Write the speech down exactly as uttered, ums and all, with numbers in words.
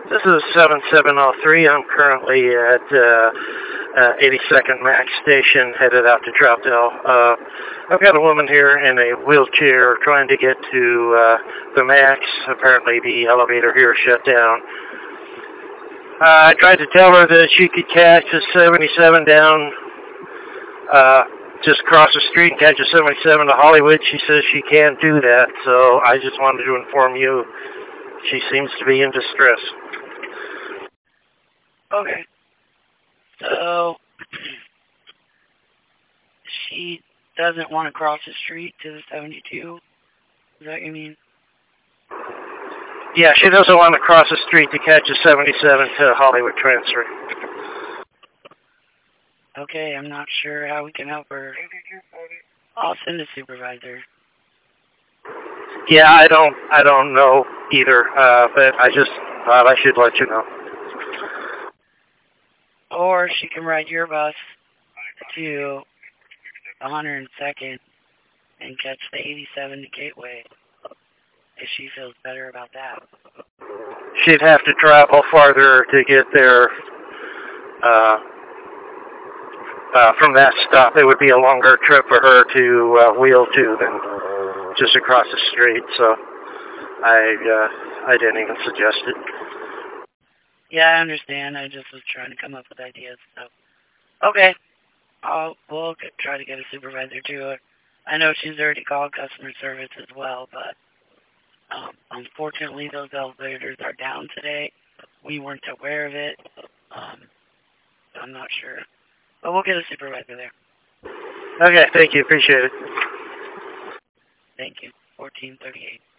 This is seven seven oh three. I'm currently at uh, uh, eighty-second Max Station, headed out to Troutdale. Uh, I've got a woman here in a wheelchair trying to get to uh, the Max. Apparently the elevator here shut down. Uh, I tried to tell her that she could catch a seventy-seven down, uh, just cross the street and catch a seventy-seven to Hollywood. She says she can't do that, so I just wanted to inform you she seems to be in distress. Okay. So, she doesn't want to cross the street to the seventy-two? Is that what you mean? Yeah, she doesn't want to cross the street to catch a seventy-seven to Hollywood transfer. Okay, I'm not sure how we can help her. I'll send a supervisor. Yeah, I don't, I don't know either, uh, but I just thought I should let you know. Or she can ride your bus to one hundred second and catch the eighty-seven to Gateway, if she feels better about that. She'd have to travel farther to get there uh, uh, from that stop. It would be a longer trip for her to uh, wheel to than just across the street, so I, uh, I didn't even suggest it. Yeah, I understand. I just was trying to come up with ideas, so. Okay. I'll, we'll get, try to get a supervisor to her. I know she's already called customer service as well, but um, unfortunately those elevators are down today. We weren't aware of it. Um, I'm not sure. But we'll get a supervisor there. Okay, thank you. Appreciate it. Thank you. fourteen thirty-eight.